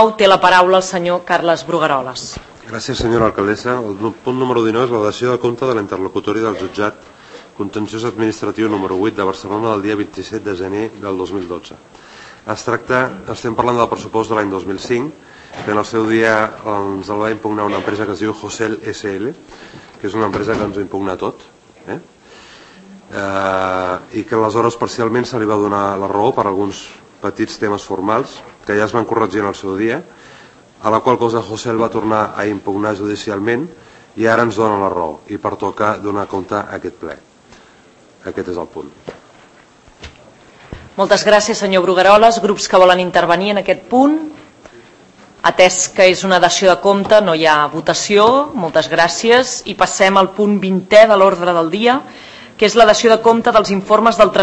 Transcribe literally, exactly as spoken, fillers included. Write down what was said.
té la paraula el senyor Carles Brugueroles. Gràcies, senyora alcaldessa. El punt número dinou és la dació de compte de la interlocutòria del jutjat contenciós administratiu número vuit de Barcelona del dia vint-i-set de gener del dos mil dotze. Es tracta, estem parlant del pressupost de l'any dos mil cinc, que en el seu dia ens el va impugnar una empresa que es diu Josel S L, que és una empresa que ens ho impugna tot, eh? Eh, i que aleshores parcialment se li va donar la raó per alguns petits temes formals que ja es van corregir en el seu dia, a la qual cosa Josel va tornar a impugnar judicialment i ara ens dona la raó i pertoca donar compte a aquest ple. Aquest és el punt. Moltes gràcies, senyor Brugueroles. Grups que volen intervenir en aquest punt? Atès que és una dació de compte, no hi ha votació. Moltes gràcies. I passem al punt vintè de l'ordre del dia, que és la dació de compte dels informes del